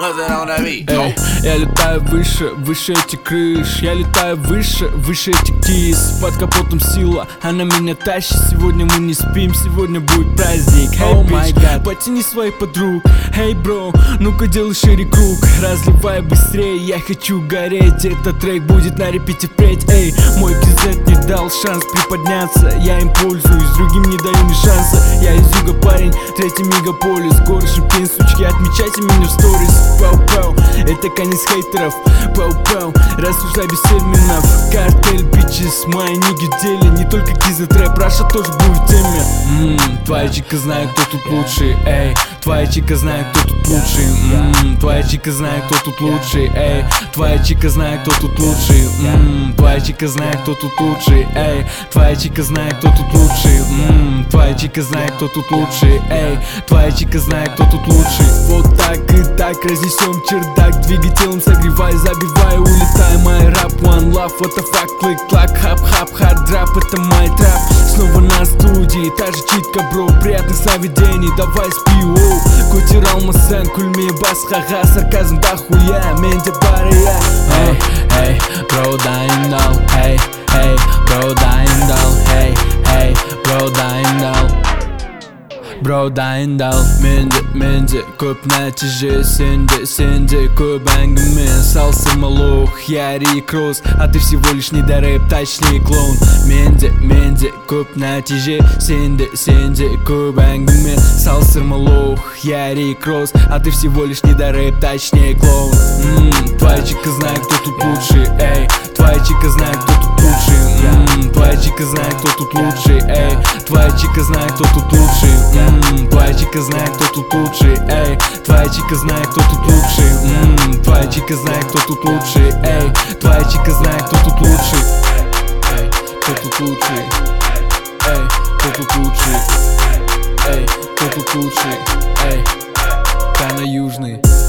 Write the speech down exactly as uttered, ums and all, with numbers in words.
Эй, я летаю выше, выше этих крыш. Я летаю выше, выше этих кис. Под капотом сила, она меня тащит. Сегодня мы не спим, сегодня будет праздник. Эй, oh bitch, потяни своих подруг. Эй, бро, ну-ка делай шире круг. Разливай быстрее, я хочу гореть. Этот трек будет на репите впредь. Эй, мой кизет не дал шанс приподняться. Я им пользуюсь, другим не даю ни шанса. Я из юга парень, третий мегаполис. Город Шипин, сучки, отмечайте меня в сторис. Пау-пау, это конец хейтеров. Пау-пау, рассуждай без терминов. Картель, бичес, мои ниги в деле. Не только кизет рэп, Раша тоже будет в теме. Ммм, твоя чика знает, кто тут лучший. Эй, твоя чика знает, кто тут лучший. Ммм, твоя чика знает, кто тут лучший. Эй, твоя чика знает, кто тут лучший. Ммм, твоя чика знает, кто тут лучший. Эй, твоя чика знает, кто тут лучший. Ммм, твоя чика знает, кто тут лучший. Эй, твоя чика знает, кто тут лучший. Вот так и так разнесем чердак. Двигателем согревай, забивай, улетай. Мой рап, one love, what the fuck, клик-клак, хап-хап, хард-рап, это мой трап. Снова на студии, та же читка, бро. Приятных сновидений, давай спи, оу. Кутирал масен, кульми, бас, ха-ха. Сарказм да хуя, менде бария. Эй, эй, бро, dying down. Эй, эй, бро, dying down. Эй, эй, бро, dying down. Bro dayındal Menде, menде Көп нәтиже Сенде, сенде Көп әңгіме Салсырмалух Яри кросс А ты всего лишь недорэп, точнее клоун. Менде, менде Көп нәтиже Сенде, сенде Көп әңгіме Салсырмалух Яри кросс А ты всего лишь недорэп, точнее клоун. Ммм, твоя чика знает, кто тут лучший. Эй, твоя чика знает, кто тут лучший. Ммм, твоя чика знает, кто тут лучший. Эй, твоя чика знает, кто тут лучший. Ммм, твоя чика знает, кто тут лучший. Эй, твоя чика знает, кто тут лучший. Ммм, твоя чика знает, кто тут лучший. Эй, твоя чика знает, кто тут лучший. Эй, кто тут лучший. Эй, кто тут лучший. Эй, кто тут лучший. Эй, Кана Южный.